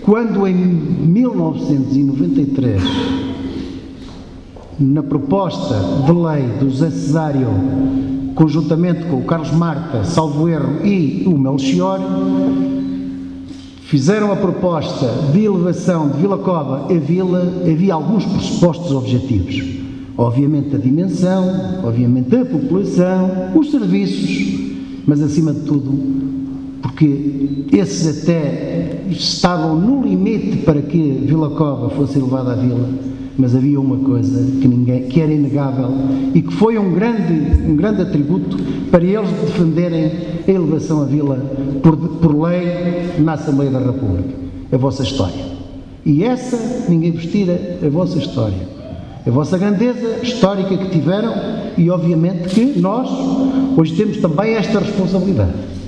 quando em 1993, na proposta de lei do José Cesário, conjuntamente com o Carlos Marta, salvo erro, e o Melchior, fizeram a proposta de elevação de Vila Cova a vila, havia alguns pressupostos objetivos. Obviamente a dimensão, obviamente a população, os serviços, mas acima de tudo, porque esses até estavam no limite para que Vila Cova fosse elevada à vila, mas havia uma coisa que era inegável e que foi um grande atributo para eles defenderem a elevação à vila por lei na Assembleia da República, a vossa história. E essa, ninguém vos tira a vossa história, a vossa grandeza histórica que tiveram, e obviamente que nós hoje temos também esta responsabilidade.